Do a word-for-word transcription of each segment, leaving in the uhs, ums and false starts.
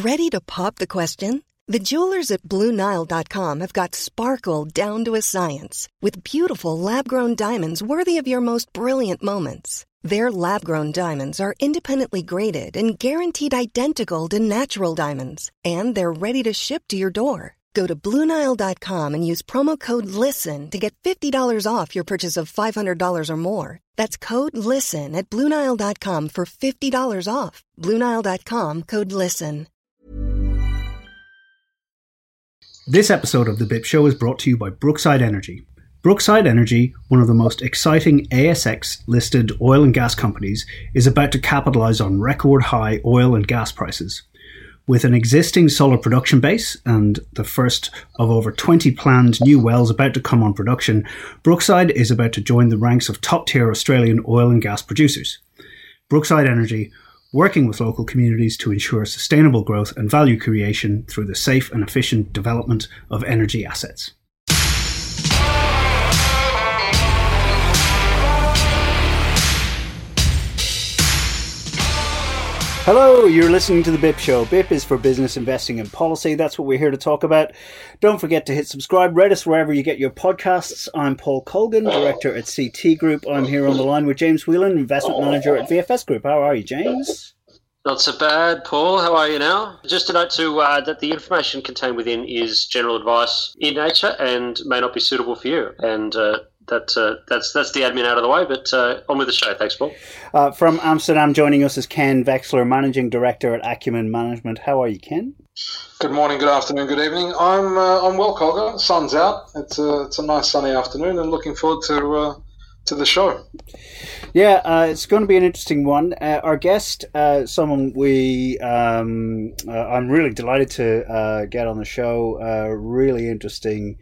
Ready to pop the question? The jewelers at Blue Nile dot com have got sparkle down to a science with beautiful lab-grown diamonds worthy of your most brilliant moments. Their lab-grown diamonds are independently graded and guaranteed identical to natural diamonds, and they're ready to ship to your door. Go to Blue Nile dot com and use promo code LISTEN to get fifty dollars off your purchase of five hundred dollars or more. That's code LISTEN at Blue Nile dot com for fifty dollars off. Blue Nile dot com, code LISTEN. This episode of The B I P Show is brought to you by Brookside Energy. Brookside Energy, one of the most exciting A S X-listed oil and gas companies, is about to capitalise on record-high oil and gas prices. With an existing solar production base and the first of over twenty planned new wells about to come on production, Brookside is about to join the ranks of top-tier Australian oil and gas producers. Brookside Energy, working with local communities to ensure sustainable growth and value creation through the safe and efficient development of energy assets. Hello, you're listening to The B I P Show. B I P is for business, investing and policy. That's what we're here to talk about. Don't forget to hit subscribe. Rate us wherever you get your podcasts. I'm Paul Colgan, Director at C T Group. I'm here on the line with James Whelan, Investment Manager at V F S Group. How are you, James? Not so bad, Paul. How are you now? Just a note to uh, that the information contained within is general advice in nature and may not be suitable for you. And uh, that uh, that's that's the admin out of the way, but uh, on with the show. Thanks, Paul. Uh, from Amsterdam, joining us is Ken Vexler, Managing Director at Acumen Management. How are you, Ken? Good morning, good afternoon, good evening. I'm uh, I'm well, Colga. Sun's out. It's a it's a nice sunny afternoon, and looking forward to uh, to the show. Yeah, uh, it's going to be an interesting one. Uh, our guest, uh, someone we um, uh, I'm really delighted to uh, get on the show. Uh, really interesting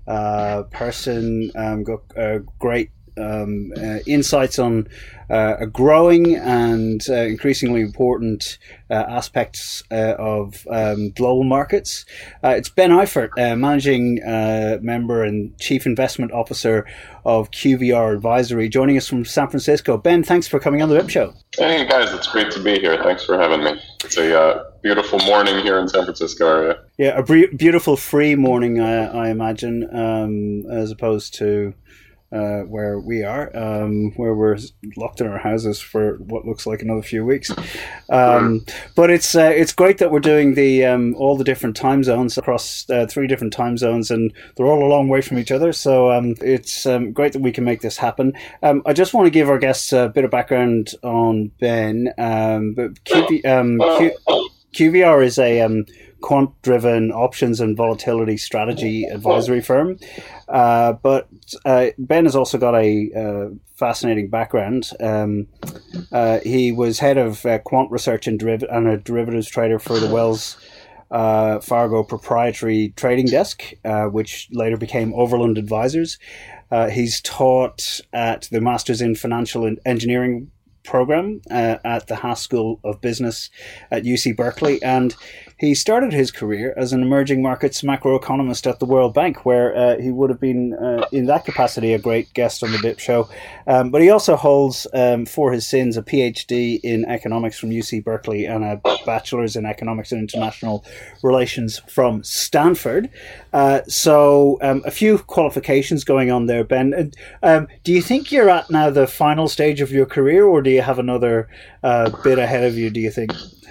uh, person. Um, got uh, great um, uh, insights on uh, a growing and uh, increasingly important uh, aspects uh, of um, global markets. Uh, it's Ben Eifert, uh, Managing uh, Member and Chief Investment Officer of Q V R Advisory, joining us from San Francisco. Ben, thanks for coming on the B I P Show. Hey guys, it's great to be here. Thanks for having me. It's a uh, beautiful morning here in San Francisco area. Yeah, a bre- beautiful free morning, I, I imagine, um, as opposed to uh, where we are, um, where we're locked in our houses for what looks like another few weeks. Um, but it's uh, it's great that we're doing the um, all the different time zones across uh, three different time zones, and they're all a long way from each other. So um, it's um, great that we can make this happen. Um, I just want to give our guests a bit of background on Ben. Um, but Q V, um, Q, Q V R is a um, quant-driven options and volatility strategy advisory firm. Uh, but uh, Ben has also got a uh, fascinating background. Um, uh, he was head of uh, quant research and, deriv- and a derivatives trader for the Wells uh, Fargo proprietary trading desk, uh, which later became Overland Advisors. Uh, he's taught at the Masters in Financial Engineering program uh, at the Haas School of Business at U C Berkeley, and he started his career as an emerging markets macroeconomist at the World Bank, where uh, he would have been, uh, in that capacity, a great guest on the B I P Show. Um, but he also holds, um, for his sins, a PhD in economics from U C Berkeley and a bachelor's in economics and international relations from Stanford. Uh, so um, a few qualifications going on there, Ben. Um, do you think you're at now the final stage of your career, or do you have another uh, bit ahead of you, do you think?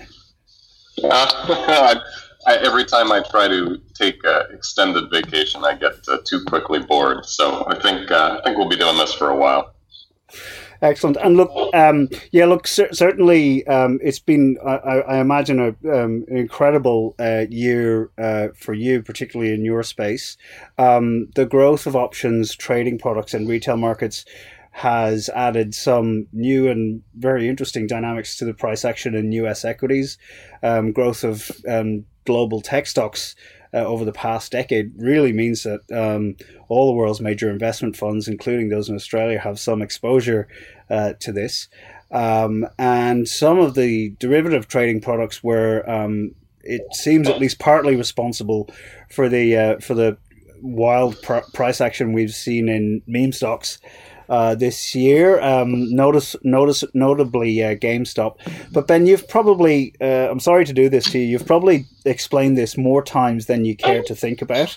Uh, I, I, every time I try to take an extended vacation, I get uh, too quickly bored. So I think uh, I think we'll be doing this for a while. Excellent. And look, um, yeah, look, cer- certainly um, it's been, I, I imagine, a, um, an incredible uh, year uh, for you, particularly in your space. Um, the growth of options, trading products and retail markets has added some new and very interesting dynamics to the price action in U S equities. Um, growth of um, global tech stocks uh, over the past decade really means that um, all the world's major investment funds, including those in Australia, have some exposure uh, to this. Um, and some of the derivative trading products were, um, it seems, at least partly responsible for the uh, for the wild pr- price action we've seen in meme stocks. uh, this year. Um, notice, notice, notably uh, GameStop. But Ben, you've probably, uh, I'm sorry to do this to you, you've probably explained this more times than you care to think about.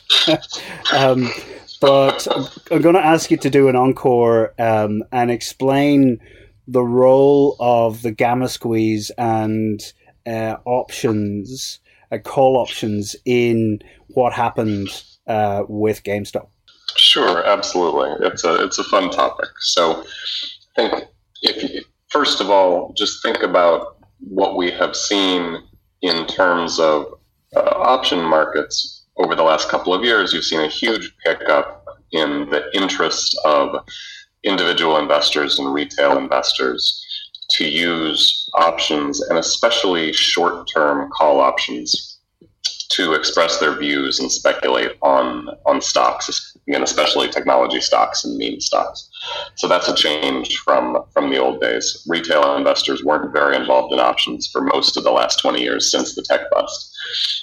um, but I'm going to ask you to do an encore um, and explain the role of the gamma squeeze and uh, options, uh, call options in what happened uh, with GameStop. Sure, absolutely. It's a it's a fun topic. So, I think if you, first of all, just think about what we have seen in terms of uh, option markets over the last couple of years. You've seen a huge pickup in the interest of individual investors and retail investors to use options, and especially short-term call options, to express their views and speculate on on stocks, again, especially technology stocks and meme stocks. So that's a change from from the old days. Retail investors weren't very involved in options for most of the last twenty years since the tech bust.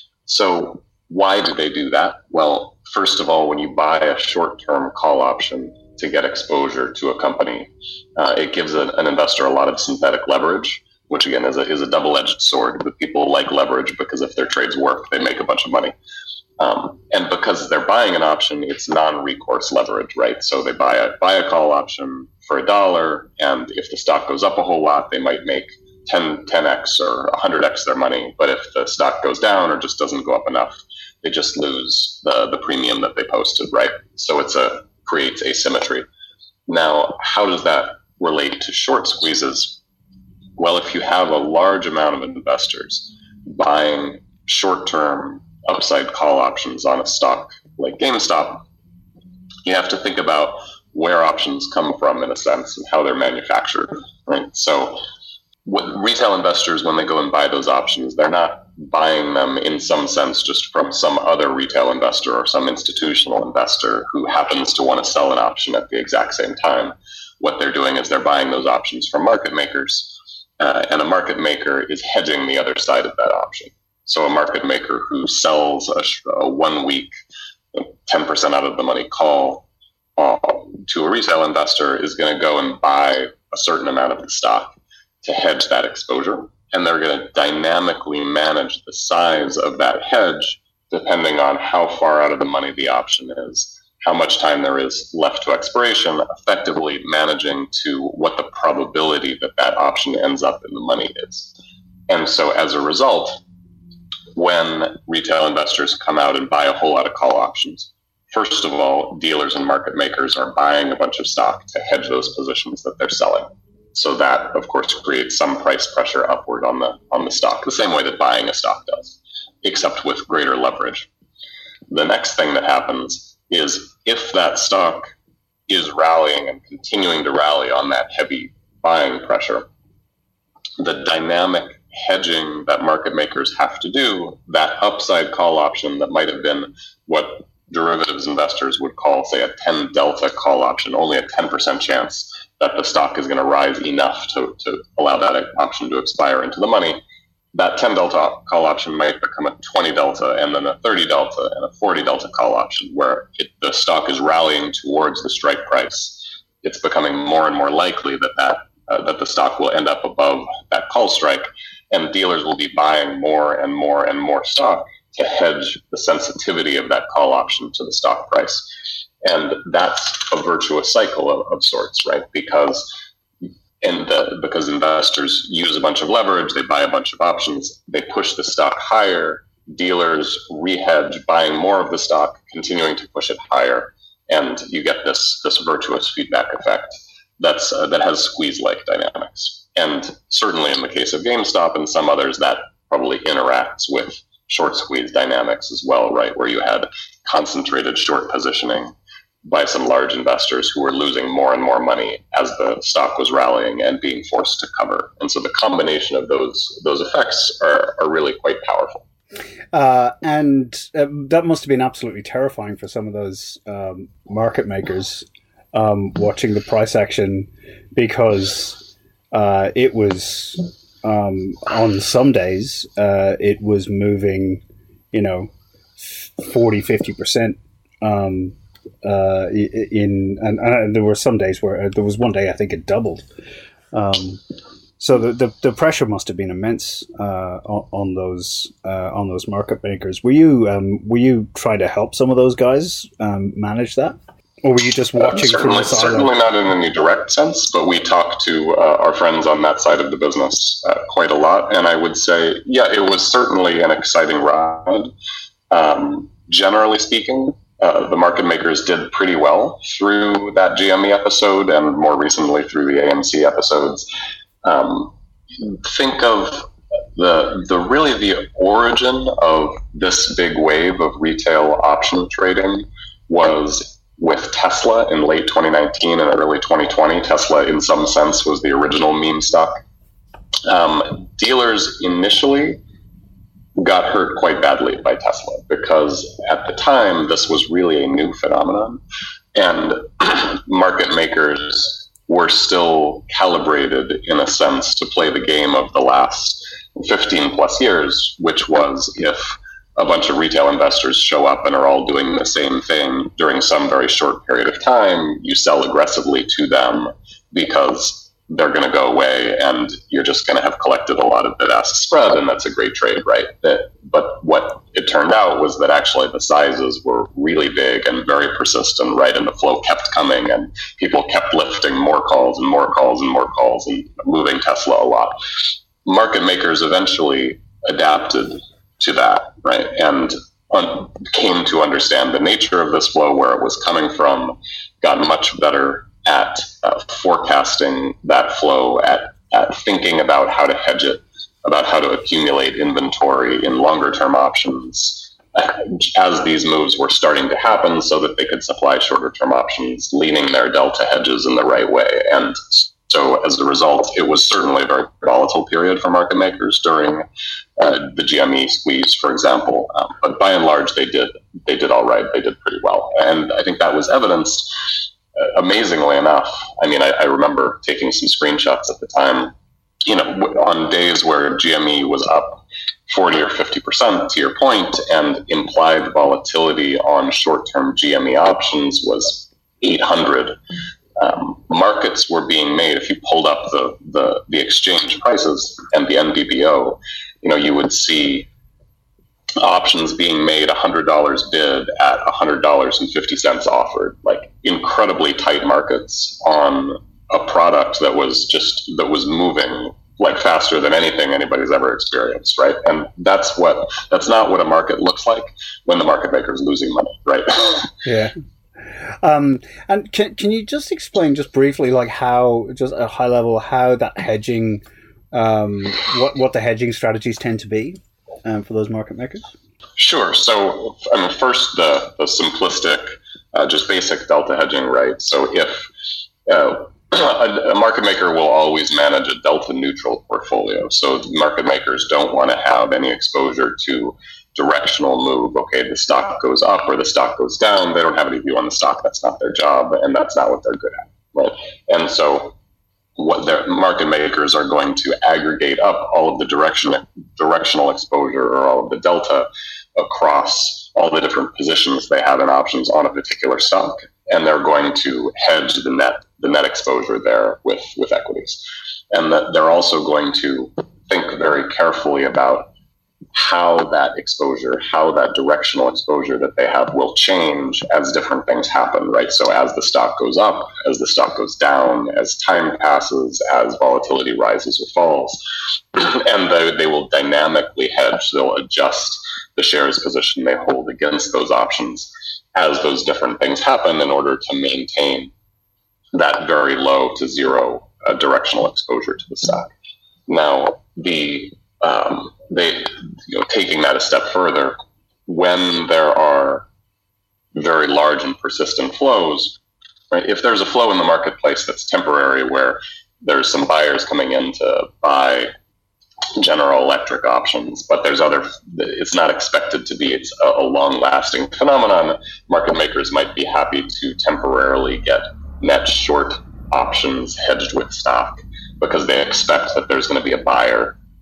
So why do they do that? Well, first of all, when you buy a short-term call option to get exposure to a company, uh, it gives a, an investor a lot of synthetic leverage, which again is a, is a double-edged sword. But people like leverage because if their trades work, they make a bunch of money. Um, and because they're buying an option, it's non-recourse leverage, right? So they buy a buy a call option for a dollar, and if the stock goes up a whole lot, they might make ten, ten x or one hundred x their money. But if the stock goes down or just doesn't go up enough, they just lose the, the premium that they posted, right? So it's a creates asymmetry. Now, how does that relate to short squeezes? Well, if you have a large amount of investors buying short-term upside call options on a stock like GameStop, you have to think about where options come from in a sense and how they're manufactured, right? So what retail investors, when they go and buy those options, they're not buying them in some sense just from some other retail investor or some institutional investor who happens to want to sell an option at the exact same time. What they're doing is they're buying those options from market makers, uh, and a market maker is hedging the other side of that option. So a market maker who sells a, a one-week ten percent out of the money call uh, to a retail investor is going to go and buy a certain amount of the stock to hedge that exposure. And they're going to dynamically manage the size of that hedge depending on how far out of the money the option is, how much time there is left to expiration, effectively managing to what the probability that that option ends up in the money is. And so as a result, when retail investors come out and buy a whole lot of call options, first of all, dealers and market makers are buying a bunch of stock to hedge those positions that they're selling. So that, of course, creates some price pressure upward on the on the stock, the same way that buying a stock does, except with greater leverage. The next thing that happens is if that stock is rallying and continuing to rally on that heavy buying pressure, the dynamic hedging that market makers have to do, that upside call option that might have been what derivatives investors would call, say, a ten delta call option, only a ten percent chance that the stock is going to rise enough to, to allow that option to expire into the money. That ten delta call option might become a twenty delta and then a thirty delta and a forty delta call option, where it, the stock is rallying towards the strike price. It's becoming more and more likely that, that, uh, that the stock will end up above that call strike, and dealers will be buying more and more and more stock to hedge the sensitivity of that call option to the stock price. And that's a virtuous cycle of, of sorts, right? Because and the, because investors use a bunch of leverage, they buy a bunch of options, they push the stock higher, dealers re-hedge, buying more of the stock, continuing to push it higher, and you get this this virtuous feedback effect that's uh, that has squeeze-like dynamics. And certainly in the case of GameStop and some others, that probably interacts with short squeeze dynamics as well, right? Where you had concentrated short positioning by some large investors who were losing more and more money as the stock was rallying and being forced to cover. And so the combination of those those effects are, are really quite powerful. Uh, and uh, that must have been absolutely terrifying for some of those um, market makers um, watching the price action, because uh, it was, um, on some days, uh, it was moving, you know, forty, fifty percent um uh, in, and, and there were some days where uh, there was one day I think it doubled. Um, so the, the the pressure must have been immense uh, on, on those uh, on those market makers. Were you um, were you trying to help some of those guys um, manage that, or were you just watching uh, from the side? Certainly not in any direct sense, but we talked to uh, our friends on that side of the business uh, quite a lot, and I would say, yeah, it was certainly an exciting ride. Um, generally speaking, uh, the market makers did pretty well through that G M E episode, and more recently through the A M C episodes. Um, think of the the really the origin of this big wave of retail option trading was with Tesla in late twenty nineteen and early twenty twenty. Tesla, in some sense, was the original meme stock. Um, dealers initially got hurt quite badly by Tesla because at the time this was really a new phenomenon, and market makers were still calibrated in a sense to play the game of the last fifteen plus years, which was if a bunch of retail investors show up and are all doing the same thing during some very short period of time, you sell aggressively to them because they're going to go away and you're just going to have collected a lot of bid-ask spread, and that's a great trade, right? But what it turned out was that actually the sizes were really big and very persistent, right? And the flow kept coming and people kept lifting more calls and more calls and more calls and moving Tesla a lot. Market makers eventually adapted to that, right? And un- came to understand the nature of this flow, where it was coming from, got much better at uh, forecasting that flow, at, at thinking about how to hedge it, about how to accumulate inventory in longer term options uh, as these moves were starting to happen so that they could supply shorter term options, leaning their delta hedges in the right way. And so as a result, it was certainly a very volatile period for market makers during uh, the G M E squeeze, for example. Um, but by and large, they did they did all right. They did pretty well. And I think that was evidenced, uh, amazingly enough. I mean, I, I remember taking some screenshots at the time, you know, on days where G M E was up forty or fifty percent, to your point, and implied volatility on short-term G M E options was eight hundred. Um, markets were being made. If you pulled up the, the, the exchange prices and the N D B O, you know, you would see options being made one hundred dollars bid at one hundred dollars and fifty cents offered, like incredibly tight markets on a product that was just, that was moving like faster than anything anybody's ever experienced, right? And that's what, that's not what a market looks like when the market maker is losing money, right? Yeah. Um, and can can you just explain just briefly, like how, just at a high level, how that hedging, um, what what the hedging strategies tend to be um, for those market makers? Sure. So, I mean, first the the simplistic, uh, just basic delta hedging, right? So if uh, a, a market maker will always manage a delta neutral portfolio, so the market makers don't want to have any exposure to directional move. Okay, the stock goes up or the stock goes down. They don't have any view on the stock. That's not their job, and that's not what they're good at, right? And so what their market makers are going to aggregate up all of the direction directional exposure or all of the delta across all the different positions they have in options on a particular stock, and they're going to hedge the net the net exposure there with with equities. And that they're also going to think very carefully about how that exposure, how that directional exposure that they have will change as different things happen, right? So as the stock goes up, as the stock goes down, as time passes, as volatility rises or falls, and they, they will dynamically hedge, they'll adjust the shares position they hold against those options as those different things happen in order to maintain that very low to zero uh, directional exposure to the stock. Now, the um, they, you know, taking that a step further, when there are very large and persistent flows, right? If there's a flow in the marketplace that's temporary, where there's some buyers coming in to buy General Electric options, but there's other, it's not expected to be, it's a, a long-lasting phenomenon, market makers might be happy to temporarily get net short options hedged with stock because they expect that there's going to be a buyer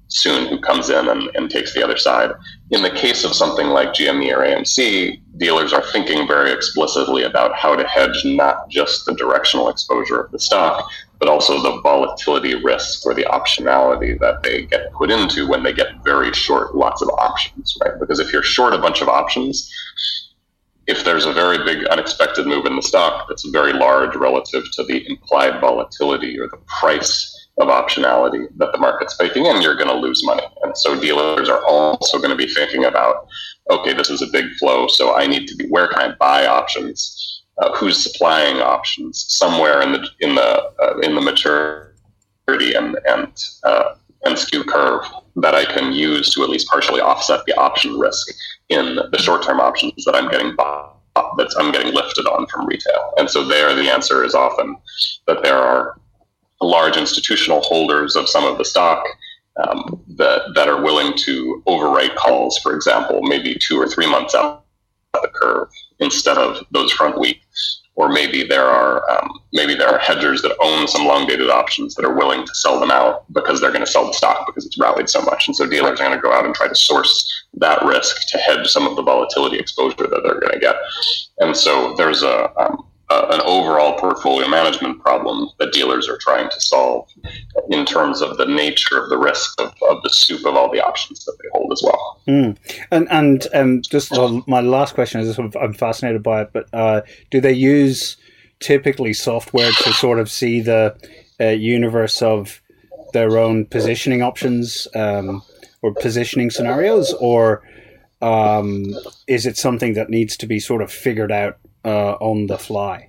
soon who comes in and, and takes the other side. In the case of something like G M E or A M C, dealers are thinking very explicitly about how to hedge not just the directional exposure of the stock, but also the volatility risk or the optionality that they get put into when they get very short lots of options, right? Because if you're short a bunch of options, if there's a very big unexpected move in the stock that's very large relative to the implied volatility or the price of optionality that the market's baking in, you're going to lose money. And so dealers are also going to be thinking about, okay, this is a big flow, so I need to be, where can I buy options? Uh, who's supplying options? Somewhere in the in the uh, in the maturity and and uh, and skew curve that I can use to at least partially offset the option risk in the short-term options that I'm getting bought, that I'm getting lifted on from retail. And so there, the answer is often that there are large institutional holders of some of the stock um, that that are willing to overwrite calls, for example, maybe two or three months out the curve instead of those front week. Or maybe there are um, maybe there are hedgers that own some long-dated options that are willing to sell them out because they're going to sell the stock because it's rallied so much. And so dealers are going to go out and try to source that risk to hedge some of the volatility exposure that they're going to get. And so there's a um, Uh, an overall portfolio management problem that dealers are trying to solve in terms of the nature of the risk of, of the soup of all the options that they hold as well. Mm. And and um, just uh, my last question is, I'm fascinated by it, but uh, do they use typically software to sort of see the uh, universe of their own positioning options um, or positioning scenarios, or um, is it something that needs to be sort of figured out Uh, on the fly?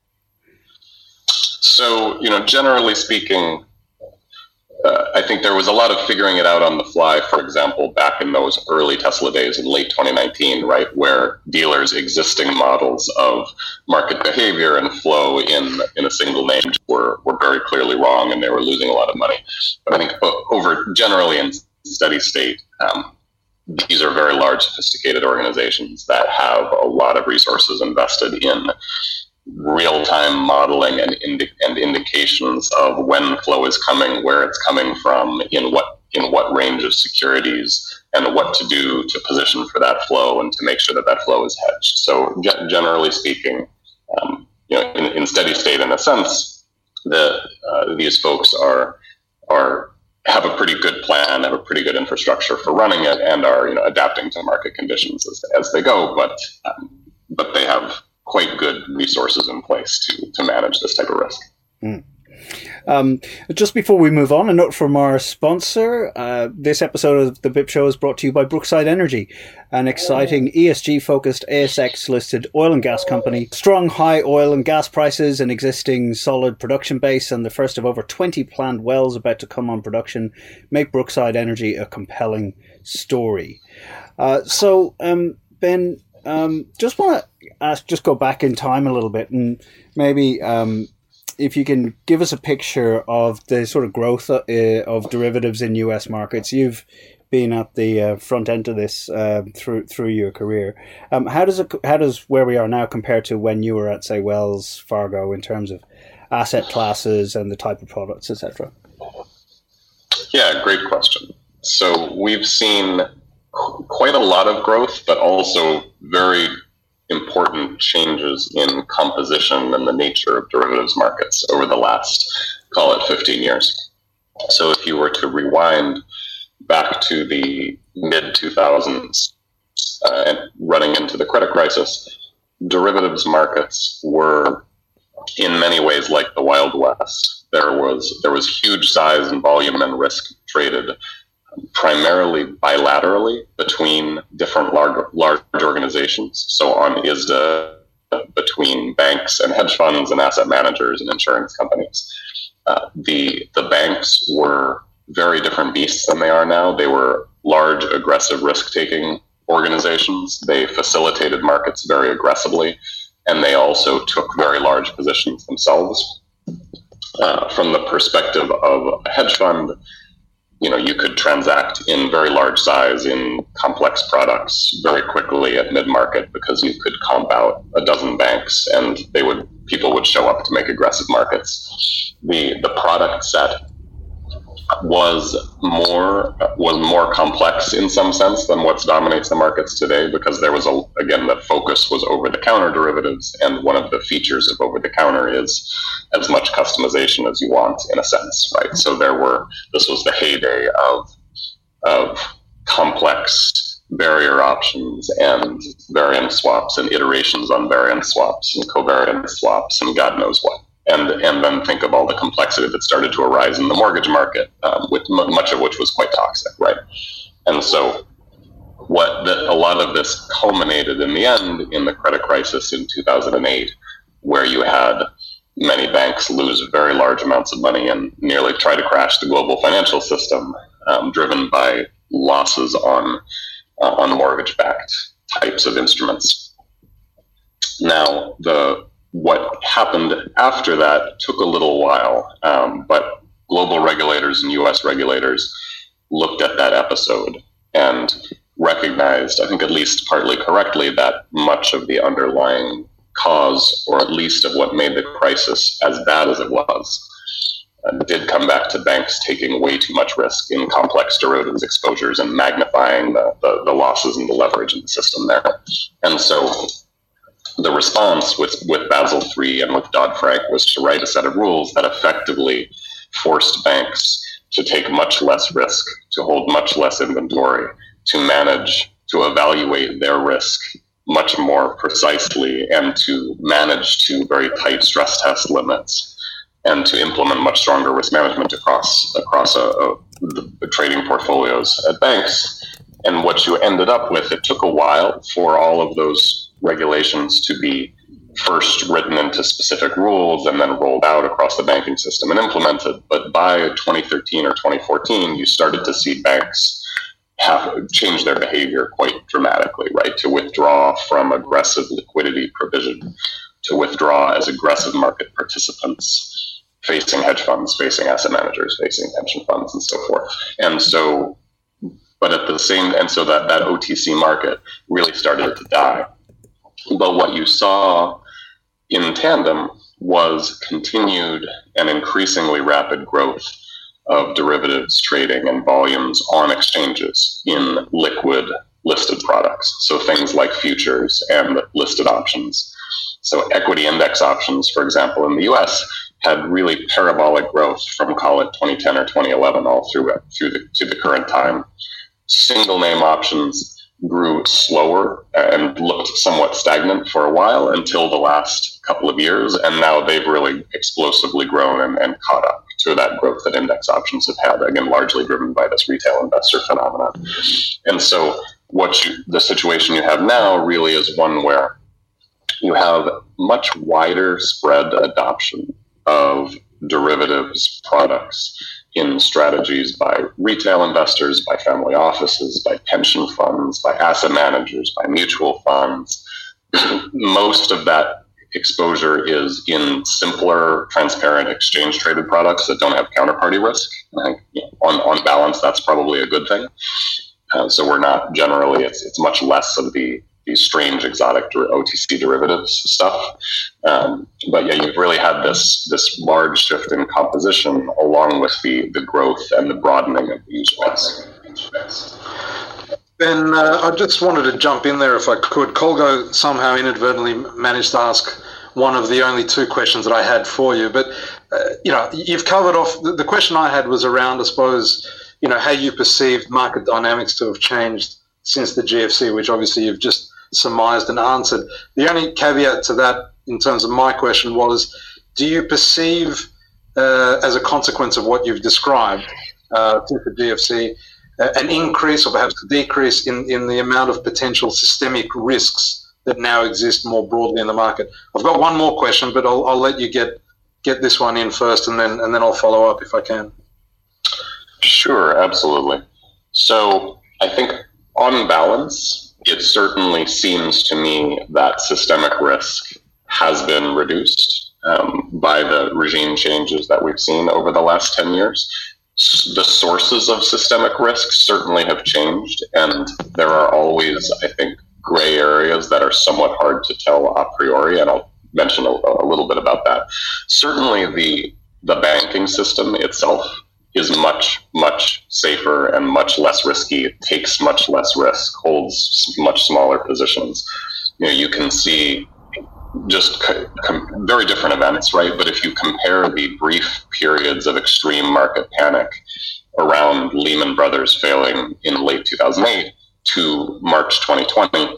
So, you know, generally speaking, uh, I think there was a lot of figuring it out on the fly, for example, back in those early Tesla days in late twenty nineteen, right, where dealers' existing models of market behavior and flow in, in a single name were, were very clearly wrong, and they were losing a lot of money. But I think over generally in steady state, um, these are very large, sophisticated organizations that have a lot of resources invested in real-time modeling and, indi- and indications of when flow is coming, where it's coming from, in what in what range of securities, and what to do to position for that flow and to make sure that that flow is hedged. So, ge- generally speaking, um, you know, in, in steady state, in a sense, the uh, these folks are are. have a pretty good plan, have a pretty good infrastructure for running it, and are, you know, adapting to market conditions as, as they go. But um, but they have quite good resources in place to to manage this type of risk. Mm. Um, just before we move on, a note from our sponsor. Uh, this episode of the B I P Show is brought to you by Brookside Energy, an exciting E S G-focused A S X-listed oil and gas company. Strong high oil and gas prices, an existing solid production base, and the first of over twenty planned wells about to come on production make Brookside Energy a compelling story. Uh, so, um, Ben, um, just want to ask, just go back in time a little bit, and maybe Um, if you can give us a picture of the sort of growth uh, of derivatives in U S markets. You've been at the uh, front end of this uh, through through your career. Um, how does it, how does where we are now compare to when you were at, say, Wells Fargo in terms of asset classes and the type of products, et cetera? Yeah, great question. So we've seen quite a lot of growth, but also very important changes in composition and the nature of derivatives markets over the last, call it fifteen years. So if you were to rewind back to the mid two thousands uh, and running into the credit crisis, derivatives markets were in many ways like the Wild West. There was there was huge size and volume and risk traded primarily bilaterally between different large, large organizations. So on I S D A, between banks and hedge funds and asset managers and insurance companies. Uh, the the banks were very different beasts than they are now. They were large, aggressive, risk-taking organizations. They facilitated markets very aggressively, and they also took very large positions themselves. Uh, from the perspective of a hedge fund, you know, you could transact in very large size in complex products very quickly at mid-market because you could comp out a dozen banks and they would people would show up to make aggressive markets. The the product set was more was more complex in some sense than what dominates the markets today, because there was a again the focus was over the counter derivatives, and one of the features of over the counter is as much customization as you want, in a sense, right? So there were this was the heyday of of complex barrier options and variance swaps and iterations on variance swaps and covariance swaps and God knows what. And and then think of all the complexity that started to arise in the mortgage market, um, with m- much of which was quite toxic, right? And so, what the, a lot of this culminated in the end in the credit crisis in two thousand eight, where you had many banks lose very large amounts of money and nearly try to crash the global financial system, um, driven by losses on uh, on mortgage-backed types of instruments. Now, the what happened after that took a little while, um, but global regulators and U S regulators looked at that episode and recognized, I think at least partly correctly, that much of the underlying cause, or at least of what made the crisis as bad as it was, uh, did come back to banks taking way too much risk in complex derivatives exposures and magnifying the, the, the losses and the leverage in the system there. And so the response with, with Basel three and with Dodd-Frank was to write a set of rules that effectively forced banks to take much less risk, to hold much less inventory, to manage, to evaluate their risk much more precisely, and to manage to very tight stress test limits, and to implement much stronger risk management across across a, a, the, the trading portfolios at banks. And what you ended up with, it took a while for all of those regulations to be first written into specific rules and then rolled out across the banking system and implemented. But by twenty thirteen or twenty fourteen, you started to see banks have change their behavior quite dramatically, right? To withdraw from aggressive liquidity provision, to withdraw as aggressive market participants, facing hedge funds, facing asset managers, facing pension funds, and so forth. And so, but at the same, and so that, that O T C market really started to die. But what you saw in tandem was continued and increasingly rapid growth of derivatives trading and volumes on exchanges in liquid listed products. So things like futures and listed options. So equity index options, for example, in the U S had really parabolic growth from, call it twenty ten or twenty eleven, all through it, through the, to the current time. Single name options grew slower and looked somewhat stagnant for a while until the last couple of years, and now they've really explosively grown and, and caught up to that growth that index options have had, again, largely driven by this retail investor phenomenon. And so what you, the situation you have now really is one where you have much wider spread adoption of derivatives products in strategies by retail investors, by family offices, by pension funds, by asset managers, by mutual funds. Most of that exposure is in simpler, transparent, exchange-traded products that don't have counterparty risk. I think, you know, on, on balance, that's probably a good thing. Uh, so we're not generally, it's, it's much less of the these strange exotic O T C derivatives stuff. Um, but yeah, you've really had this this large shift in composition along with the, the growth and the broadening of the user base. Ben, uh, I just wanted to jump in there if I could. Colgo somehow inadvertently managed to ask one of the only two questions that I had for you. But, uh, you know, you've covered off, the, the question I had was around, I suppose, you know, how you perceived market dynamics to have changed since the G F C, which obviously you've just surmised and answered. The only caveat to that in terms of my question was, do you perceive uh, as a consequence of what you've described uh, since the G F C uh, an increase or perhaps a decrease in, in the amount of potential systemic risks that now exist more broadly in the market? I've got one more question, but I'll, I'll let you get get this one in first, and then and then I'll follow up if I can. Sure, absolutely. So I think on balance, it certainly seems to me that systemic risk has been reduced um, by the regime changes that we've seen over the last ten years. The sources of systemic risk certainly have changed, and there are always, I think, gray areas that are somewhat hard to tell a priori, and I'll mention a, a little bit about that. Certainly the, the banking system itself is much, much safer and much less risky. It takes much less risk, holds much smaller positions. You know, you can see just co- com- very different events, right? But if you compare the brief periods of extreme market panic around Lehman Brothers failing in late two thousand eight to March twenty twenty,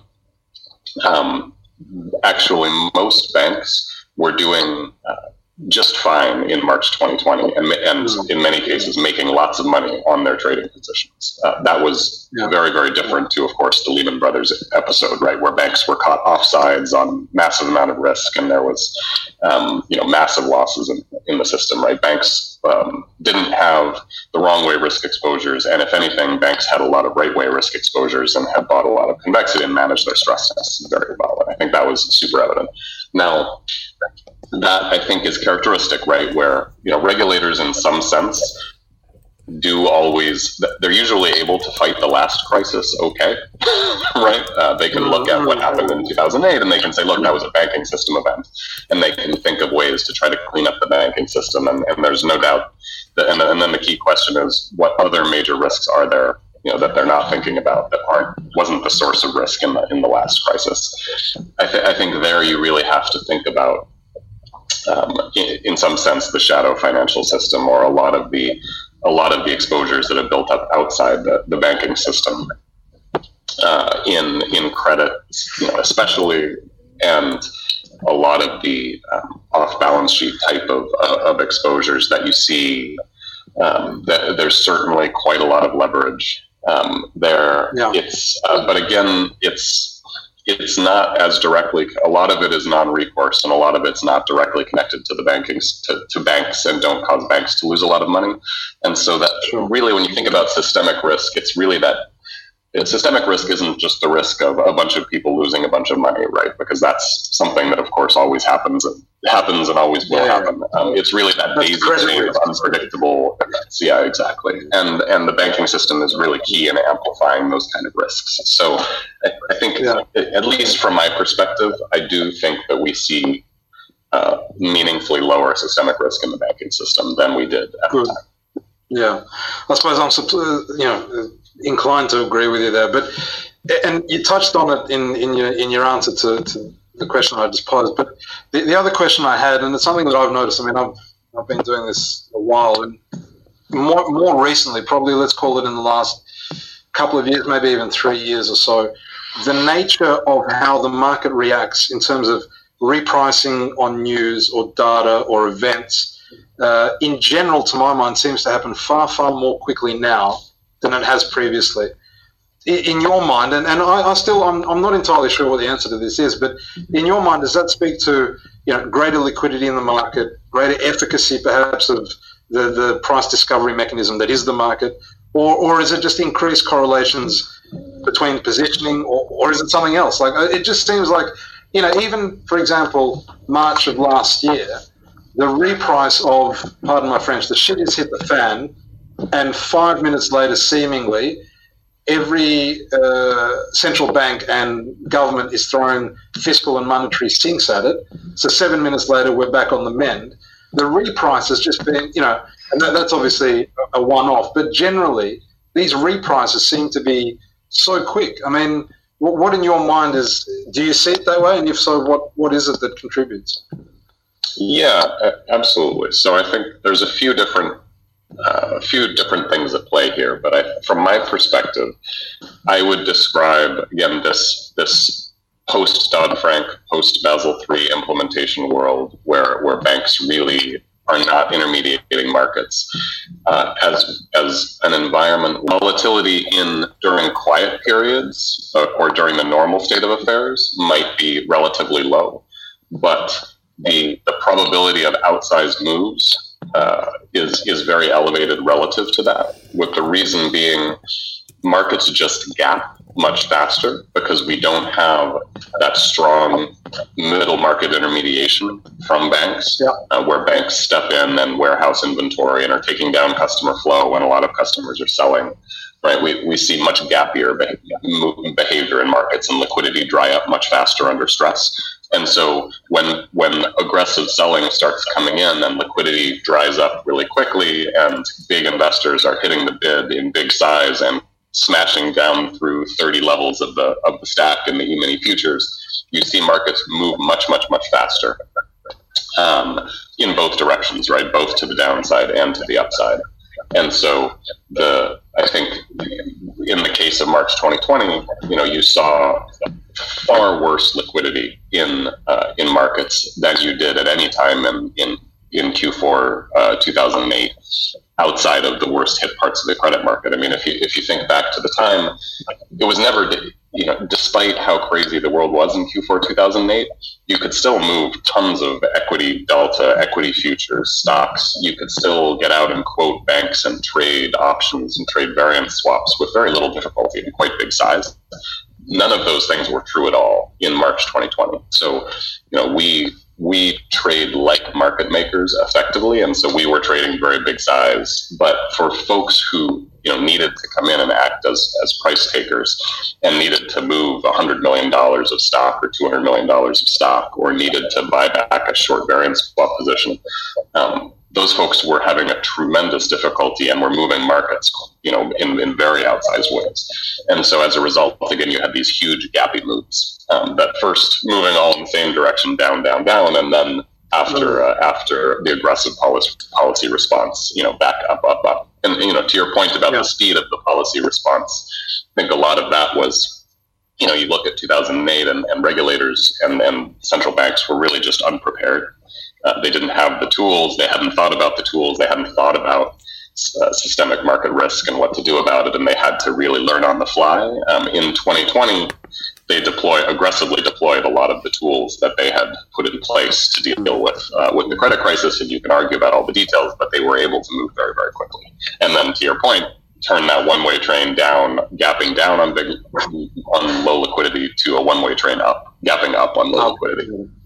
um, actually most banks were doing uh, just fine in March twenty twenty, and, and in many cases making lots of money on their trading positions. Uh, that was yeah. very, very different to, of course, the Lehman Brothers episode, right, where banks were caught offsides on massive amount of risk, and there was, um, you know, massive losses in, in the system, right? Banks um, didn't have the wrong way risk exposures, and if anything, banks had a lot of right way risk exposures and had bought a lot of convexity and managed their stress tests very well. And I think that was super evident. Now, that I think is characteristic, right? Where, you know, regulators in some sense do always, they're usually able to fight the last crisis okay, right? Uh, they can look at what happened in two thousand eight and they can say, look, that was a banking system event. And they can think of ways to try to clean up the banking system. And, and there's no doubt that, and, and then the key question is, what other major risks are there, you know, that they're not thinking about that aren't, wasn't the source of risk in the, in the last crisis? I, th- I think there you really have to think about, Um, in, in some sense, the shadow financial system, or a lot of the a lot of the exposures that have built up outside the, the banking system uh, in in credit, you know, especially, and a lot of the um, off balance sheet type of uh, of exposures that you see. Um, that there's certainly quite a lot of leverage um, there. Yeah. It's uh, but again, it's. It's not as directly, a lot of it is non-recourse, and a lot of it's not directly connected to the banking, to, to banks, and don't cause banks to lose a lot of money. And so that really, when you think about systemic risk, it's really that systemic risk isn't just the risk of a bunch of people losing a bunch of money, right? Because that's something that, of course, always happens and happens and always will yeah, happen. Um, it's really that daisy chain of unpredictable. Yeah, exactly. And and the banking system is really key in amplifying those kind of risks. So I, I think, yeah. at least from my perspective, I do think that we see uh, meaningfully lower systemic risk in the banking system than we did at Good. the time. Yeah, I suppose I'm, you know, inclined to agree with you there, but and you touched on it in, in your in your answer to, to the question I just posed. But the, the other question I had, and it's something that I've noticed. I mean, I've I've been doing this a while, and more more recently, probably let's call it in the last couple of years, maybe even three years or so, the nature of how the market reacts in terms of repricing on news or data or events, uh, in general, to my mind, seems to happen far far more quickly now than it has previously. In your mind, and, and I, I still, I'm, I'm not entirely sure what the answer to this is, but in your mind, does that speak to, you know, greater liquidity in the market, greater efficacy perhaps of the, the price discovery mechanism that is the market, or, or is it just increased correlations between positioning, or, or is it something else? Like, it just seems like, you know, even, for example, March of last year, the reprice of, pardon my French, the shit has hit the fan, and five minutes later, seemingly, every uh, central bank and government is throwing fiscal and monetary sinks at it. So seven minutes later, we're back on the mend. The reprice has just been, you know, and that, that's obviously a one-off, but generally, these reprices seem to be so quick. I mean, what, what in your mind is, do you see it that way? And if so, what, what is it that contributes? Yeah, absolutely. So I think there's a few different Uh, a few different things at play here, but I, from my perspective, I would describe, again, this this post Dodd-Frank, post Basel three implementation world where where banks really are not intermediating markets uh, as as an environment. Volatility in during quiet periods uh, or during the normal state of affairs might be relatively low, but the the probability of outsized moves Uh, is is very elevated relative to that, with the reason being markets just gap much faster because we don't have that strong middle market intermediation from banks, yeah. uh, where banks step in and warehouse inventory and are taking down customer flow when a lot of customers are selling. Right, we we see much gappier behavior in markets, and liquidity dry up much faster under stress. And so when when aggressive selling starts coming in and liquidity dries up really quickly and big investors are hitting the bid in big size and smashing down through thirty levels of the of the stack in the E-mini futures, you see markets move much, much, much faster um, in both directions, right? Both to the downside and to the upside. And so the I think in the case of March twenty twenty, you know, you saw far worse liquidity in uh, in markets than you did at any time in in, in Q four uh, two thousand eight, outside of the worst hit parts of the credit market. I mean, if you if you think back to the time, it was never, you know, despite how crazy the world was in Q four two thousand eight, you could still move tons of equity delta, equity futures, stocks. You could still get out and quote banks and trade options and trade variance swaps with very little difficulty and quite big size. None of those things were true at all in March twenty twenty. So, you know, we we trade like market makers effectively, and so we were trading very big size. But for folks who, you know, needed to come in and act as, as price takers and needed to move one hundred million dollars of stock or two hundred million dollars of stock, or needed to buy back a short variance swap position, um, those folks were having a tremendous difficulty and were moving markets, you know, in, in very outsized ways. And so as a result, again, you had these huge gappy moves um, that first moving all in the same direction, down, down, down, and then after uh, after the aggressive policy policy response, you know, back up, up, up. And, you know, to your point about yeah. the speed of the policy response, I think a lot of that was, you know, you look at two thousand eight and, and regulators and, and central banks were really just unprepared. Uh, they didn't have the tools. They hadn't thought about the tools. They hadn't thought about uh, systemic market risk and what to do about it. And they had to really learn on the fly. Um, in twenty twenty, they deploy aggressively deployed a lot of the tools that they had put in place to deal with uh, with the credit crisis. And you can argue about all the details, but they were able to move very, very quickly. And then, to your point, turn that one-way train down, gapping down on big on low liquidity to a one-way train up, gapping up on low liquidity.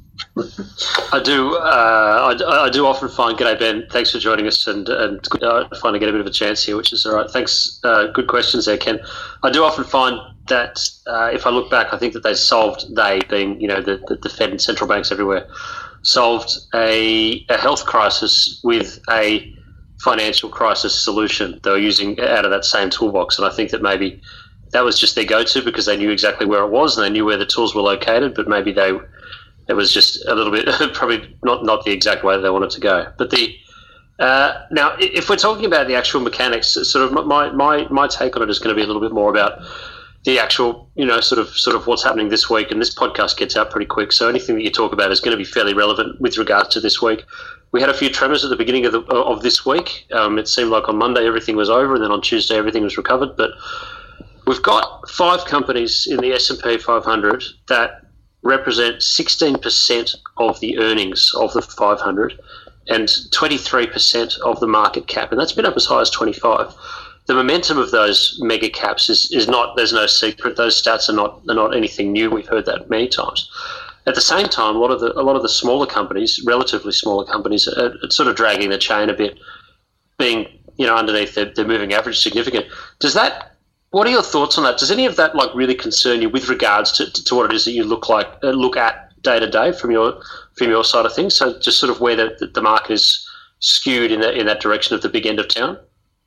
I do. Uh, I, I do often find. G'day, Ben. Thanks for joining us, and and uh, finally get a bit of a chance here, which is all right. Thanks. Uh, good questions there, Ken. I do often find that uh, if I look back, I think that they solved. They being, you know, the, the the Fed and central banks everywhere, solved a a health crisis with a financial crisis solution. They were using out of that same toolbox, and I think that maybe that was just their go-to because they knew exactly where it was and they knew where the tools were located. But maybe they. It was just a little bit, probably not, not the exact way that they wanted to go. But the uh, now, if we're talking about the actual mechanics, sort of my, my, my take on it is going to be a little bit more about the actual, you know, sort of sort of what's happening this week. And this podcast gets out pretty quick, so anything that you talk about is going to be fairly relevant with regards to this week. We had a few tremors at the beginning of the, of this week. Um, it seemed like on Monday everything was over, and then on Tuesday everything was recovered. But we've got five companies in the S and P five hundred that represent sixteen percent of the earnings of the five hundred and twenty-three percent of the market cap. And that's been up as high as twenty-five. The momentum of those mega caps is, is not, there's no secret. Those stats are not are not anything new. We've heard that many times. At the same time, a lot of the, a lot of the smaller companies, relatively smaller companies, are, are sort of dragging the chain a bit, being, you know, underneath their, their moving average significant. Does that What are your thoughts on that? Does any of that like really concern you with regards to, to, to what it is that you look like uh, look at day to day from your from your side of things? So just sort of where the, the market is skewed in that in that direction of the big end of town.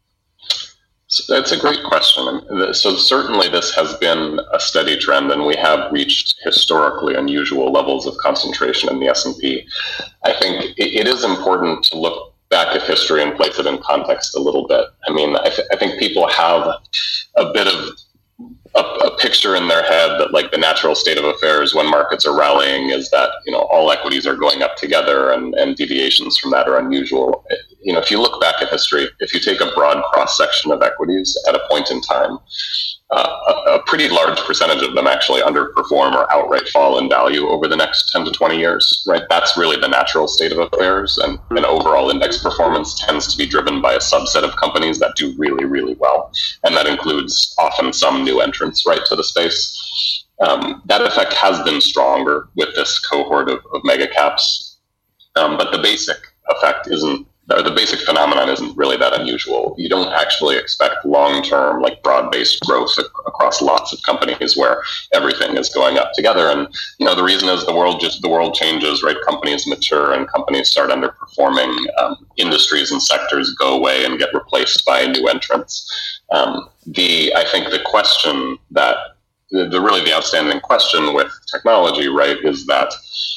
So that's a great question. So certainly this has been a steady trend, and we have reached historically unusual levels of concentration in the S and P. I think it, it is important to look back at history and place it in context a little bit. I mean, I, th- I think people have a bit of a, a picture in their head that like the natural state of affairs when markets are rallying is that, you know, all equities are going up together and, and deviations from that are unusual. You know, if you look back at history, if you take a broad cross section of equities at a point in time, uh, a, a pretty large percentage of them actually underperform or outright fall in value over the next ten to twenty years, right? That's really the natural state of affairs, and, and overall index performance tends to be driven by a subset of companies that do really, really well. And that includes often some new entrants, right, to the space. Um, that effect has been stronger with this cohort of, of mega caps, um, but the basic effect isn't the, the basic phenomenon isn't really that unusual. You don't actually expect long-term, like broad-based growth ac- across lots of companies where everything is going up together. And you know, the reason is the world just the world changes, right? Companies mature and companies start underperforming. Um, industries and sectors go away and get replaced by new entrants. Um, the I think the question that the, the really the outstanding question with technology, right, is that.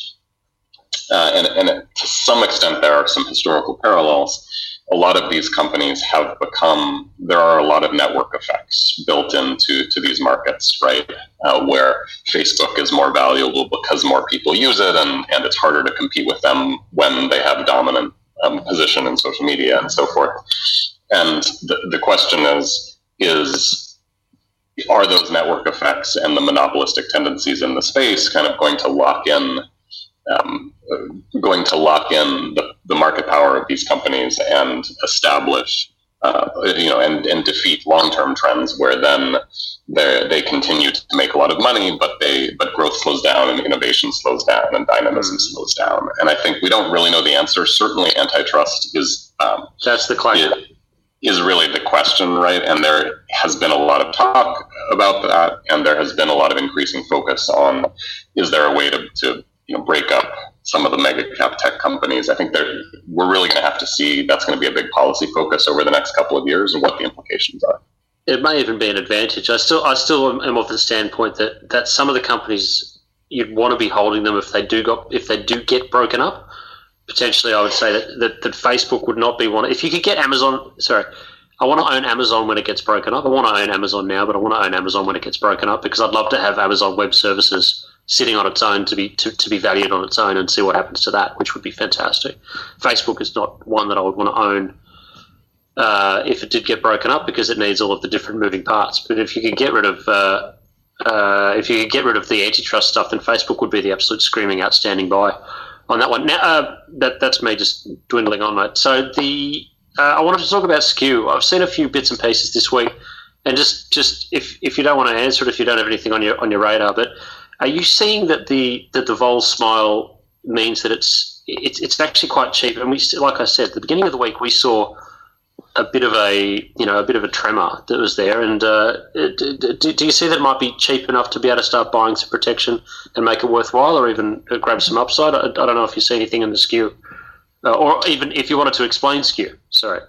Uh, and, and to some extent, there are some historical parallels. A lot of these companies have become, there are a lot of network effects built into to these markets, right? Uh, where Facebook is more valuable because more people use it, and, and it's harder to compete with them when they have a dominant um, position in social media and so forth. And the, the question is, is, are those network effects and the monopolistic tendencies in the space kind of going to lock in Um, going to lock in the, the market power of these companies and establish, uh, you know, and, and defeat long-term trends where then they they continue to make a lot of money, but they but growth slows down and innovation slows down and dynamism mm-hmm. slows down. And I think we don't really know the answer. Certainly, antitrust is um, that's the question. Is really the question, right? And there has been a lot of talk about that, and there has been a lot of increasing focus on: is there a way to to you know, break up some of the mega cap tech companies? I think we're really going to have to see. That's going to be a big policy focus over the next couple of years, and what the implications are. It may even be an advantage. I still, I still am of the standpoint that, that some of the companies, you'd want to be holding them if they do got if they do get broken up. Potentially, I would say that that, that Facebook would not be one. If you could get Amazon, sorry. I want to own Amazon when it gets broken up. I want to own Amazon now, but I want to own Amazon when it gets broken up, because I'd love to have Amazon Web Services sitting on its own to be to, to be valued on its own and see what happens to that, which would be fantastic. Facebook is not one that I would want to own uh, if it did get broken up, because it needs all of the different moving parts. But if you could get rid of uh, uh, if you could get rid of the antitrust stuff, then Facebook would be the absolute screaming outstanding buy on that one. Now uh, that that's me just dwindling on, mate. So the Uh, I wanted to talk about Skew. I've seen a few bits and pieces this week, and just, just if, if you don't want to answer it, if you don't have anything on your on your radar, but are you seeing that the that the Vol Smile means that it's it's it's actually quite cheap? And we, like I said, at the beginning of the week, we saw a bit of a you know a bit of a tremor that was there. And uh, do, do you see that it might be cheap enough to be able to start buying some protection and make it worthwhile, or even grab some upside? I, I don't know if you see anything in the Skew. Uh, or even if you wanted to explain Skew, sorry.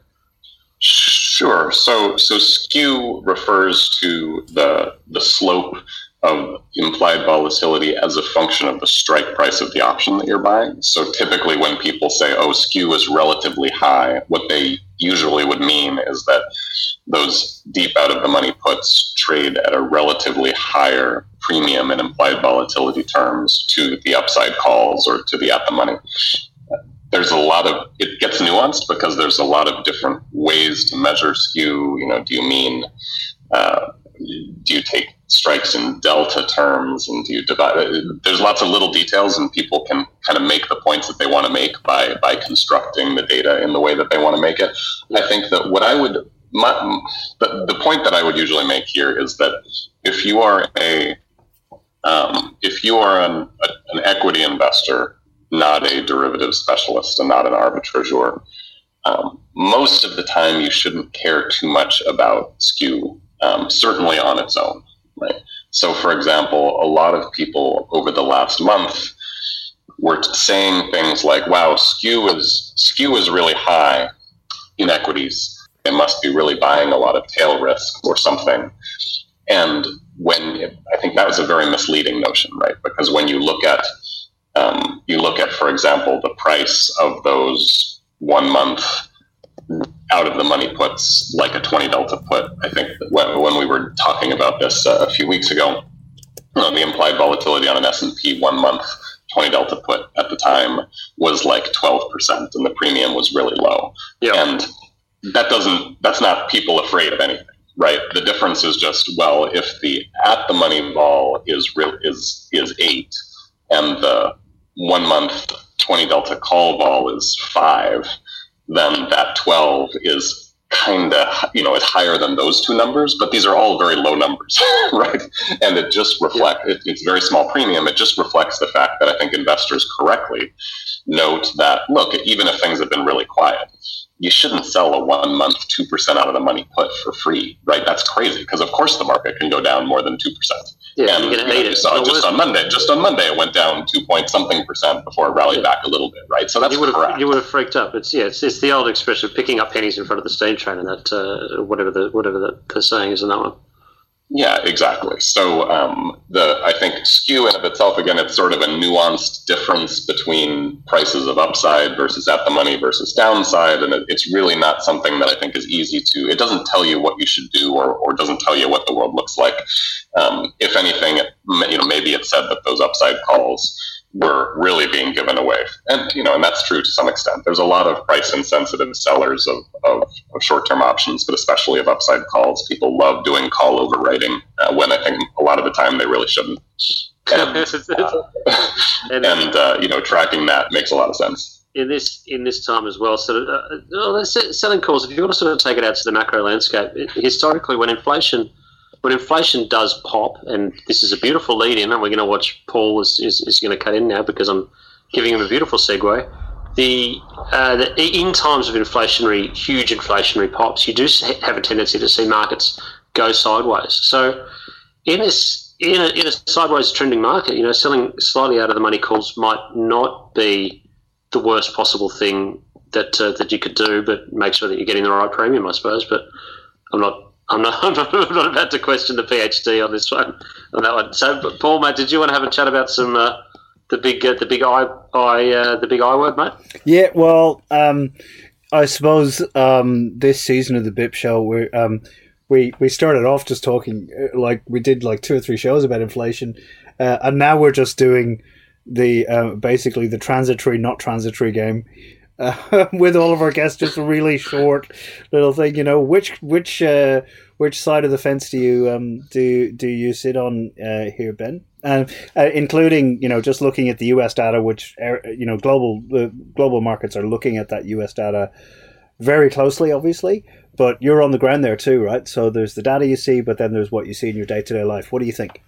Sure. So, so Skew refers to the the slope of implied volatility as a function of the strike price of the option that you're buying. So, typically, when people say, "Oh, Skew is relatively high," what they usually would mean is that those deep out of the money puts trade at a relatively higher premium in implied volatility terms to the upside calls or to the at the money. There's a lot of, it gets nuanced because there's a lot of different ways to measure Skew. You know, do you mean, uh, do you take strikes in delta terms, and do you divide? There's lots of little details, and people can kind of make the points that they want to make by, by constructing the data in the way that they want to make it. I think that what I would, my, the, the point that I would usually make here is that if you are a, um, if you are an, a, an equity investor, not a derivative specialist and not an arbitrageur, um, most of the time you shouldn't care too much about Skew, um, certainly on its own, right? So, for example, a lot of people over the last month were saying things like, wow, Skew is, Skew is really high in equities. They must be really buying a lot of tail risk or something. And when, it, I think that was a very misleading notion, right? Because when you look at Um, you look at, for example, the price of those one month out of the money puts, like a twenty delta put. I think when, when we were talking about this uh, a few weeks ago, you know, the implied volatility on an S and P one month twenty delta put at the time was like twelve percent, and the premium was really low. Yeah. And that doesn't, that's not people afraid of anything, right? The difference is just, well, if the at the money vol is real, is, is eight, and the one month twenty delta call vol is five, then that twelve is kind of, you know, it's higher than those two numbers, but these are all very low numbers, right? And it just reflects, it, it's very small premium. It just reflects the fact that I think investors correctly note that, look, even if things have been really quiet, you shouldn't sell a one month, two percent out of the money put for free, right? That's crazy, because of course the market can go down more than two percent. Yeah, and you're gonna you, know, you saw it just on Monday. Just on Monday, it went down two point something percent before it rallied yeah. back a little bit, right? So that's you would correct. have you would have freaked up. It's yeah, it's, it's the old expression of picking up pennies in front of the steam train, and that uh, whatever the whatever the, the saying is in that one. Yeah, exactly. So um, the I think skew in of itself, again, it's sort of a nuanced difference between prices of upside versus at the money versus downside, and it, it's really not something that I think is easy to. It doesn't tell you what you should do, or, or doesn't tell you what the world looks like. Um, if anything, it, you know, maybe it said that those upside calls were really being given away. And, you know, and that's true to some extent. There's a lot of price insensitive sellers of, of, of short-term options, but especially of upside calls. People love doing call overwriting uh, when I think a lot of the time they really shouldn't. And, uh, and uh, you know, tracking that makes a lot of sense. In this in this time as well, so uh, well, selling calls, if you want to sort of take it out to the macro landscape, it, historically when inflation When inflation does pop, and this is a beautiful lead-in, and we're going to watch Paul is, is, is going to cut in now because I'm giving him a beautiful segue. The, uh, the in times of inflationary, huge inflationary pops, you do have a tendency to see markets go sideways. So in a, in a, in a sideways trending market, you know, selling slightly out of the money calls might not be the worst possible thing that uh, that you could do, but make sure that you're getting the right premium, I suppose. But I'm not... I'm not, I'm not. I'm not about to question the PhD on this one, on that one. So, Paul, mate, did you want to have a chat about some uh, the big, uh, the big I, I, uh, the big I word, mate? Yeah. Well, um, I suppose um, this season of the B I P Show, we um, we we started off just talking uh, like we did like two or three shows about inflation, uh, and now we're just doing the uh, basically the transitory, not transitory game. Uh, with all of our guests, just a really short little thing, you know. Which which uh, which side of the fence do you um do do you sit on uh, here, Ben? Uh, uh, including, you know, just looking at the U S data, which uh, you know, global uh, global markets are looking at that U S data very closely, obviously. But you're on the ground there too, right? So there's the data you see, but then there's what you see in your day to day life. What do you think?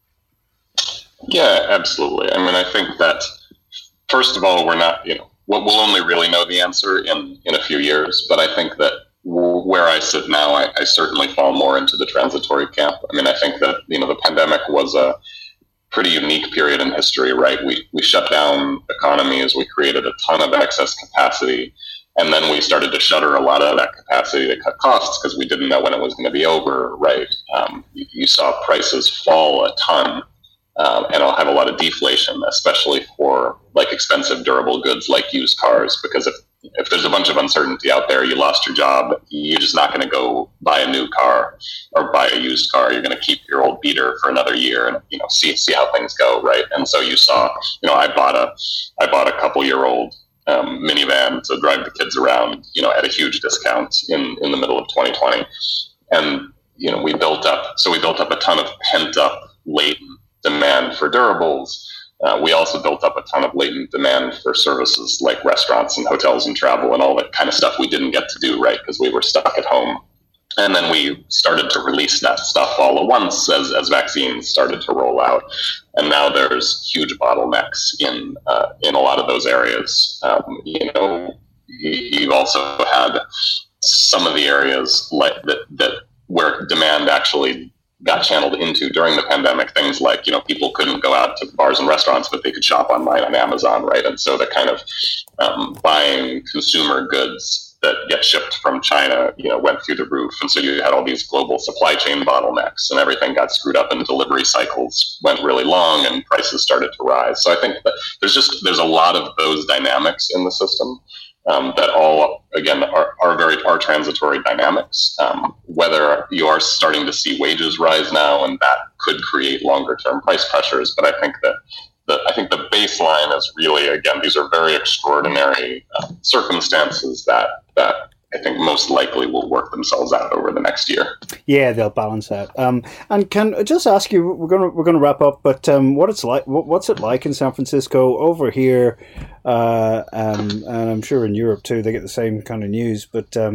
Yeah, absolutely. I mean, I think that first of all, we're not, you know. We'll only really know the answer in, in a few years, but I think that where I sit now, I, I certainly fall more into the transitory camp. I mean, I think that, you know, the pandemic was a pretty unique period in history, right? We we shut down economies, we created a ton of excess capacity, and then we started to shutter a lot of that capacity to cut costs because we didn't know when it was going to be over, right? Um, you, you saw prices fall a ton. Um, and I'll have a lot of deflation, especially for like expensive durable goods like used cars, because if, if there's a bunch of uncertainty out there, you lost your job, you're just not going to go buy a new car or buy a used car. You're going to keep your old beater for another year and, you know, see see how things go, right? And so you saw, you know, I bought a I bought a couple year old um, minivan to drive the kids around, you know, at a huge discount in in the middle of twenty twenty, and you know we built up so we built up a ton of pent up latent demand for durables. Uh, we also built up a ton of latent demand for services like restaurants and hotels and travel and all that kind of stuff we didn't get to do, right, because we were stuck at home. And then we started to release that stuff all at once as, as vaccines started to roll out. And now there's huge bottlenecks in uh, in a lot of those areas. Um, you know, you've also had some of the areas like that, that where demand actually got channeled into during the pandemic, things like, you know, people couldn't go out to bars and restaurants, but they could shop online on Amazon, right? And so the kind of um, buying consumer goods that get shipped from China, you know, went through the roof. And so you had all these global supply chain bottlenecks and everything got screwed up and delivery cycles went really long and prices started to rise. So I think that there's just, there's a lot of those dynamics in the system. Um, that all, again, are, are very are transitory dynamics. Um, whether you are starting to see wages rise now, and that could create longer term price pressures. But I think that the I think the baseline is really, again, these are very extraordinary uh, circumstances that that I think most likely will work themselves out over the next year. Yeah, they'll balance out. Um, and can I just ask you? We're gonna we're gonna wrap up, but um, what it's like? What, what's it like in San Francisco over here? Uh, um, and I'm sure in Europe too, they get the same kind of news. But um,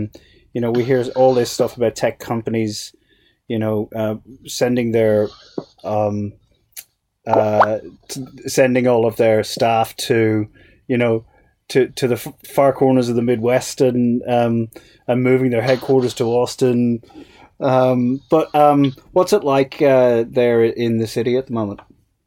you know, we hear all this stuff about tech companies, you know, uh, sending their, um, uh, t- sending all of their staff to, you know, to, to the f- far corners of the Midwest and um, and moving their headquarters to Austin. Um, but um, what's it like uh, there in the city at the moment?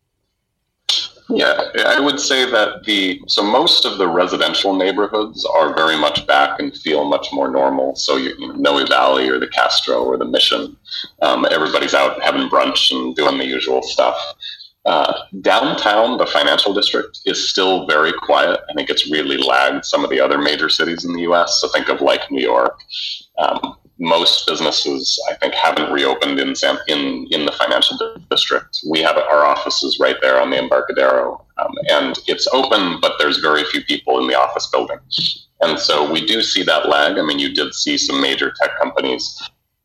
Yeah, I would say that the so most of the residential neighborhoods are very much back and feel much more normal. So you, you know, Noe Valley or the Castro or the Mission, um, everybody's out having brunch and doing the usual stuff. Uh, downtown, the financial district, is still very quiet. I think it's really lagged some of the other major cities in the U S. So think of like New York. Um, most businesses, I think, haven't reopened in San, in in the financial district. We have our offices right there on the Embarcadero, um, and it's open, but there's very few people in the office building. And so we do see that lag. I mean, you did see some major tech companies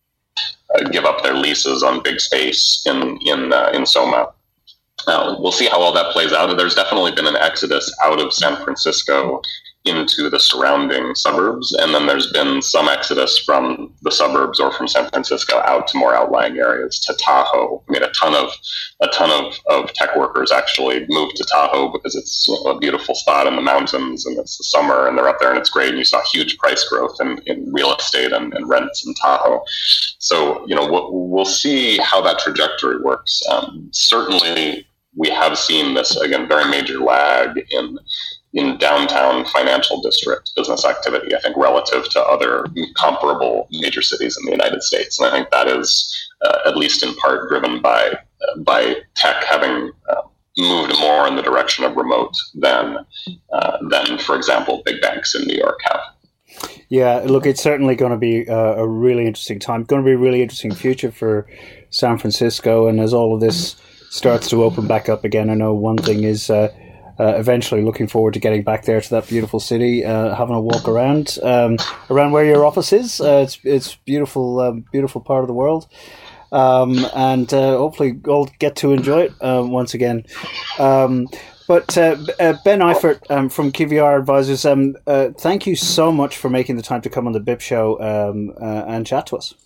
uh, give up their leases on big space in in uh, in Soma. Uh, we'll see how all that plays out. There's definitely been an exodus out of San Francisco into the surrounding suburbs, and then there's been some exodus from the suburbs or from San Francisco out to more outlying areas, to Tahoe. I mean, a ton of a ton of, of tech workers actually moved to Tahoe because it's, you know, a beautiful spot in the mountains, and it's the summer, and they're up there, and it's great. And you saw huge price growth in, in real estate and, and rents in Tahoe. So, you know, we'll, we'll see how that trajectory works. Um, certainly, we have seen this, again, very major lag in in downtown financial district business activity, I think, relative to other comparable major cities in the United States. And I think that is uh, at least in part driven by uh, by tech having uh, moved more in the direction of remote than, uh, than, for example, big banks in New York have. Yeah, look, it's certainly going to be a, a really interesting time. Going to be a really interesting future for San Francisco. And as all of this starts to open back up again, I know one thing is uh, uh, eventually looking forward to getting back there to that beautiful city, uh, having a walk around um, around where your office is. Uh, it's it's beautiful, um, beautiful part of the world, um, and uh, hopefully all get to enjoy it uh, once again. Um, But uh, uh, Ben Eifert um, from Q V R Advisors, um, uh, thank you so much for making the time to come on the B I P Show um, uh, and chat to us.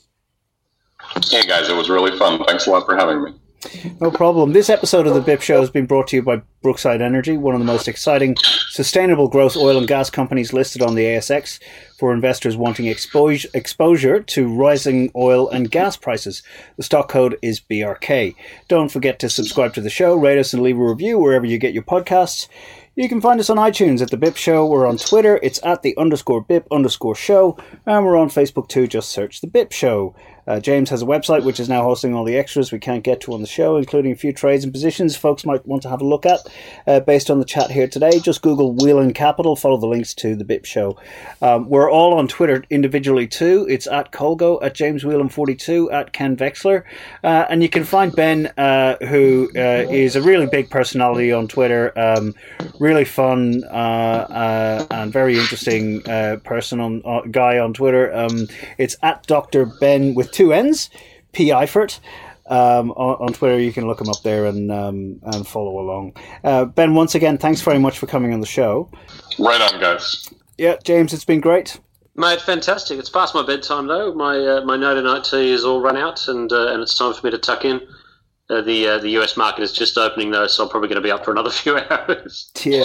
Hey guys, it was really fun. Thanks a lot for having me. No problem. This episode of the B I P Show has been brought to you by Brookside Energy, one of the most exciting sustainable growth oil and gas companies listed on the A S X for investors wanting exposure exposure to rising oil and gas prices. The stock code is B R K. Don't forget to subscribe to the show, rate us, and leave a review wherever you get your podcasts. You can find us on iTunes at The B I P Show. We're on Twitter. It's at the underscore BIP underscore show. And we're on Facebook too. Just search The B I P Show. Uh, James has a website which is now hosting all the extras we can't get to on the show, including a few trades and positions folks might want to have a look at uh, based on the chat here today. Just Google Whelan Capital. Follow the links to The B I P Show. Um, we're all on Twitter individually too. It's at Colgo, at James Whelan forty-two, at Ken Vexler. Uh, and you can find Ben, uh, who uh, is a really big personality on Twitter. Um, really fun uh, uh, and very interesting uh, person on uh, guy on Twitter. Um, it's at Doctor Ben with two N's, P. Eifert. Um, on, on Twitter, you can look him up there and um, and follow along. Uh, Ben, once again, thanks very much for coming on the show. Right on, guys. Yeah, James, it's been great. Mate, fantastic. It's past my bedtime, though. My uh, my night-to-night tea is all run out, and uh, and it's time for me to tuck in. Uh, the uh, the U S market is just opening, though, so I'm probably going to be up for another few hours. Yeah.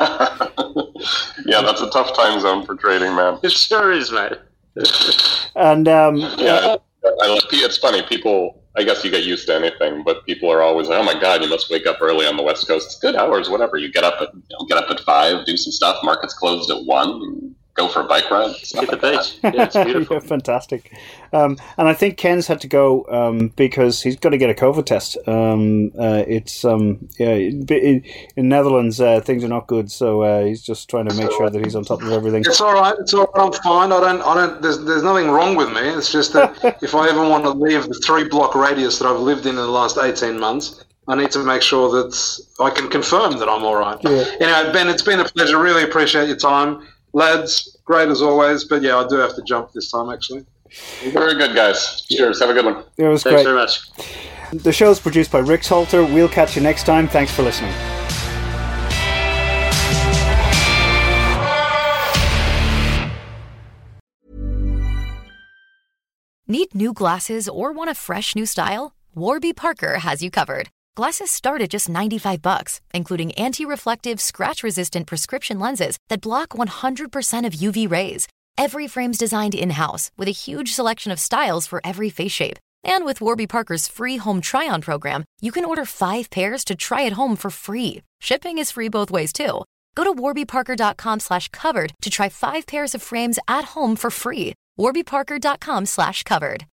Yeah, that's a tough time zone for trading, man. It sure is, mate. And um, yeah, I love, it's funny. People, I guess you get used to anything, but people are always like, "Oh my God, you must wake up early on the West Coast." It's good hours, whatever. You get up at you know, get up at five, do some stuff. Market's closed at one. Go for a bike ride. Hit the beach. Yeah, it's beautiful. Yeah, fantastic. Um, and I think Ken's had to go um, because he's got to get a COVID test. Um, uh, it's um, yeah, in, in Netherlands uh, things are not good, so uh, he's just trying to make sure that he's on top of everything. It's all right. It's all right. I'm fine. I don't. I don't. There's. There's nothing wrong with me. It's just that if I ever want to leave the three block radius that I've lived in in the last eighteen months, I need to make sure that I can confirm that I'm all right. Yeah. Anyway, Ben, it's been a pleasure. Really appreciate your time. Lads, great as always, but yeah, I do have to jump this time, actually. Very good, guys. Cheers. Have a good one. It was Thanks great. very much. The show is produced by Rick Salter. We'll catch you next time. Thanks for listening. Need new glasses or want a fresh new style? Warby Parker has you covered. Glasses start at just ninety-five bucks, including anti-reflective, scratch-resistant prescription lenses that block one hundred percent of U V rays. Every frame's designed in-house with a huge selection of styles for every face shape. And with Warby Parker's free home try-on program, you can order five pairs to try at home for free. Shipping is free both ways, too. Go to warbyparker.com slash covered to try five pairs of frames at home for free. warbyparker.com slash covered.